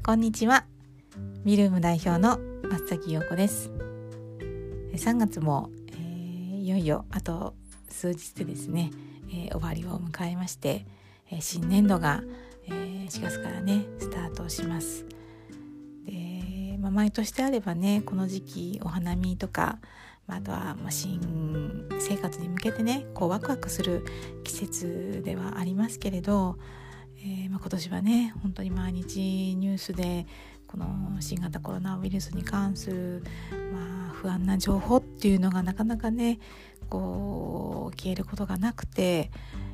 こんにちは。ミルーム代表の松崎陽子です。3月も、いよいよあと数日でですね、終わりを迎えまして、新年度が、4月からねスタートします。で、毎年であればねこの時期お花見とか、あとは新生活に向けてねワクワクする季節ではありますけれど、今年はね本当に毎日ニュースでこの新型コロナウイルスに関する、不安な情報っていうのがなかなかね消えることがなくて、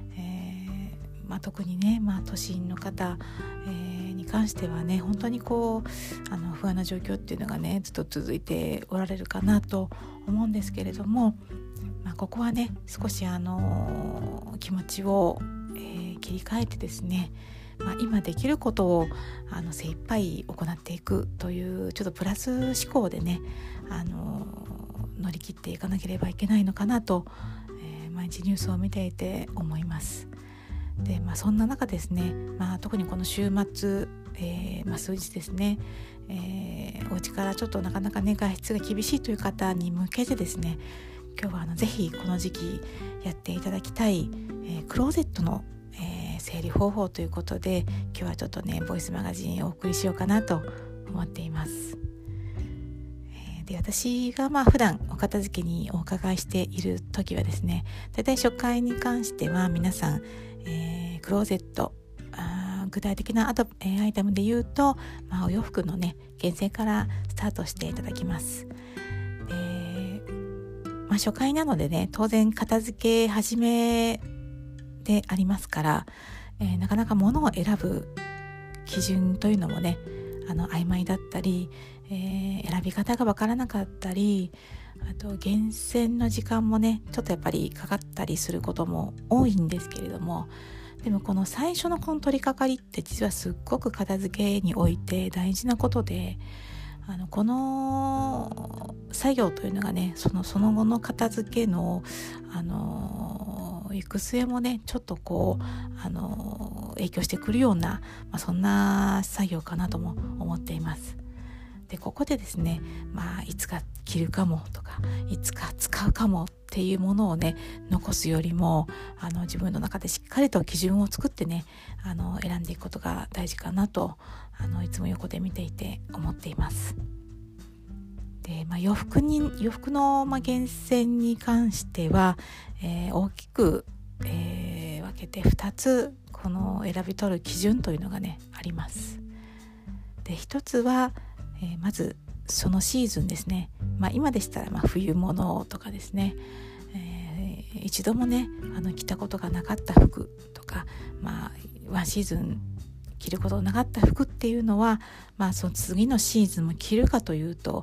特にね、都心の方、に関してはね本当に不安な状況っていうのがねずっと続いておられるかなと思うんですけれども、ここはね少し気持ちを切り替えてですね、今できることを精一杯行っていくというちょっとプラス思考でね乗り切っていかなければいけないのかなと、毎日ニュースを見ていて思います。で、そんな中ですね、特にこの週末、数日ですね、お家からちょっとなかなかね外出が厳しいという方に向けてですね、今日はぜひこの時期やっていただきたい、クローゼットの整理方法ということで、今日はちょっとねボイスマガジンをお送りしようかなと思っています。で、私が普段お片付けにお伺いしている時はですね、だいたい初回に関しては皆さん、クローゼット具体的なアイテムで言うと、お洋服のね厳選からスタートしていただきます。で、初回なのでね当然片付け始めでありますから、なかなか物を選ぶ基準というのもね曖昧だったり、選び方がわからなかったり、あと厳選の時間もねちょっとやっぱりかかったりすることも多いんですけれども、でもこの最初のこの取り掛かりって実はすっごく片付けにおいて大事なことで、この作業というのがねその後の片付けの行く末もねちょっと影響してくるような、そんな作業かなとも思っています。で、ここでですね、いつか着るかもとかいつか使うかもっていうものをね残すよりも自分の中でしっかりと基準を作ってね選んでいくことが大事かなといつも横で見ていて思っています。で、洋服の厳選に関しては、大きく、分けて2つこの選び取る基準というのがねあります。で、1つは、まずそのシーズンですね、今でしたら冬物とかですね、一度もね着たことがなかった服とか、ワンシーズン着ることがなかった服っていうのは、その次のシーズンも着るかというと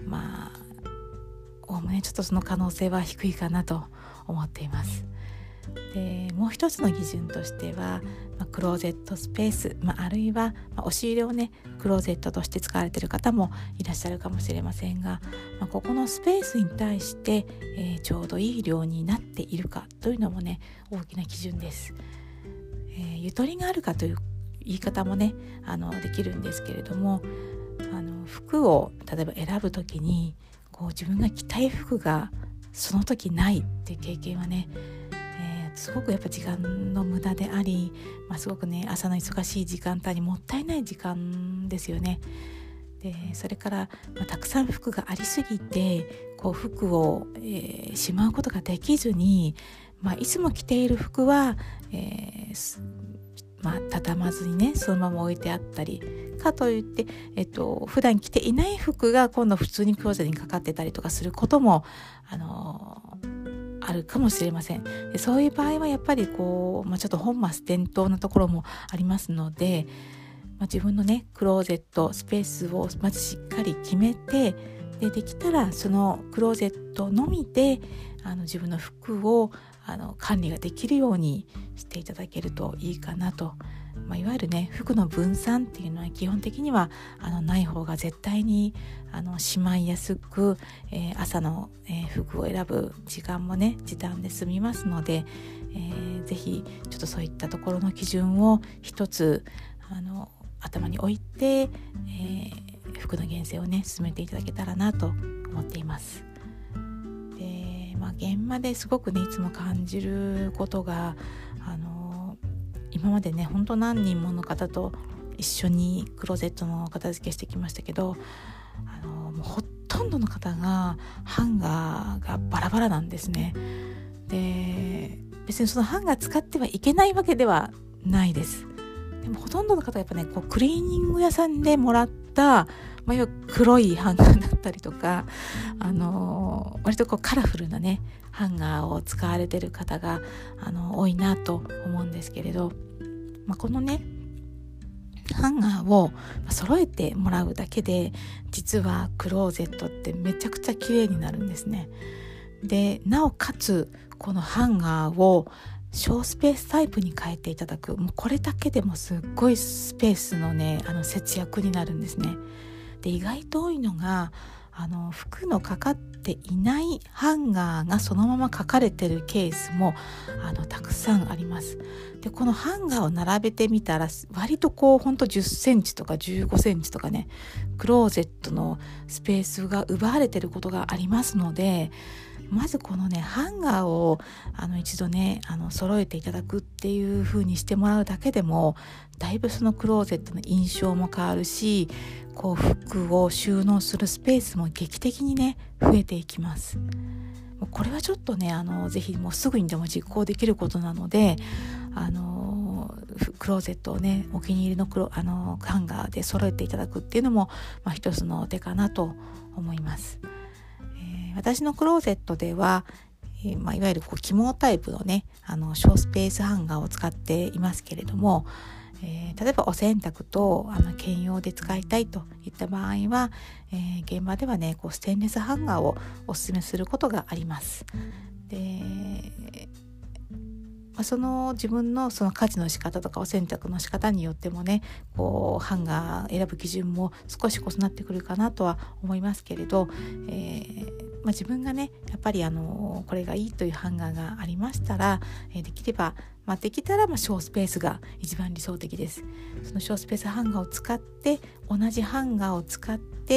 おおむねちょっとその可能性は低いかなと思っています。で、もう一つの基準としては、クローゼットスペース、あるいは、押し入れをねクローゼットとして使われている方もいらっしゃるかもしれませんが、ここのスペースに対して、ちょうどいい量になっているかというのもね大きな基準です。ゆとりがあるかという言い方もねできるんですけれども、服を例えば選ぶときに自分が着たい服がその時ないっていう経験はね、すごくやっぱ時間の無駄であり、すごくね朝の忙しい時間帯にもったいない時間ですよね。で、それから、たくさん服がありすぎて服を、しまうことができずに、いつも着ている服は、畳まずにねそのまま置いてあったりかといって、普段着ていない服が今度普通にクローゼットにかかってたりとかすることもあるかもしれません。で、そういう場合はやっぱりちょっと本末転倒なところもありますので、自分のねクローゼットスペースをまずしっかり決めて、できたらそのクローゼットのみで自分の服を管理ができるようにしていただけるといいかなと。いわゆるね服の分散っていうのは基本的にはない方が絶対にしまいやすく、朝の、服を選ぶ時間もね時短で済みますので、ぜひちょっとそういったところの基準を一つ頭に置いて、服の厳選をね進めていただけたらなと思っています。で、現場ですごくねいつも感じることが、今までね本当何人もの方と一緒にクローゼットの片付けしてきましたけど、もうほとんどの方がハンガーがバラバラなんですね。で、別にそのハンガー使ってはいけないわけではないです。でもほとんどの方がやっぱねクリーニング屋さんでもらった、いわゆる黒いハンガーだったりとか、割とカラフルなねハンガーを使われている方が多いなと思うんですけれど、このねハンガーを揃えてもらうだけで実はクローゼットってめちゃくちゃ綺麗になるんですね。で、なおかつこのハンガーを小スペースタイプに変えていただく、もうこれだけでもすっごいスペースのね節約になるんですね。で、意外と多いのが服のかかっていないハンガーがそのまま書かれてるケースもたくさんあります。で、このハンガーを並べてみたら割とほんと10センチとか15センチとかねクローゼットのスペースが奪われてることがありますので、まずこのねハンガーを一度ね揃えていただくっていう風にしてもらうだけでもだいぶそのクローゼットの印象も変わるし、服を収納するスペースも劇的にね増えていきます。これはちょっとねぜひもうすぐにでも実行できることなので、クローゼットをねお気に入りのハンガーで揃えていただくっていうのも、一つの手かなと思います。私のクローゼットでは、いわゆる肝タイプのね小スペースハンガーを使っていますけれども、例えばお洗濯と兼用で使いたいといった場合は、現場ではねステンレスハンガーをお勧めすることがあります。で、その自分のその家事の仕方とかお洗濯の仕方によってもねハンガー選ぶ基準も少し異なってくるかなとは思いますけれど、自分がねやっぱりこれがいいというハンガーがありましたら、できたら小スペースが一番理想的です。その小スペースハンガーを使って同じハンガーを使って、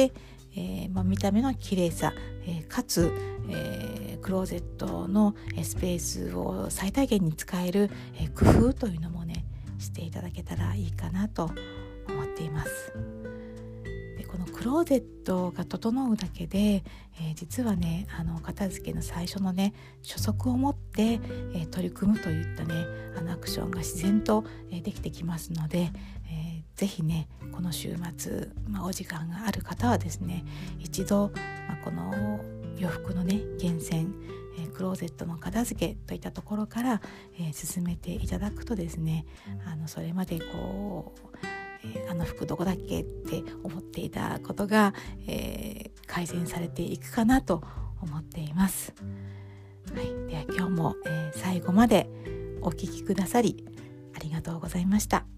見た目の綺麗さ、かつ、クローゼットのスペースを最大限に使える、工夫というのもねしていただけたらいいかなと思っています。で、このクローゼットが整うだけで、実はね片付けの最初のね初速を持って、取り組むといったねアクションが自然と、できてきますので、ぜひねこの週末、お時間がある方はですね一度、この洋服のね厳選、クローゼットの片付けといったところから、進めていただくとですねそれまで服どこだっけって思っていたことが、改善されていくかなと思っています。はい、では今日も、最後までお聞きくださりありがとうございました。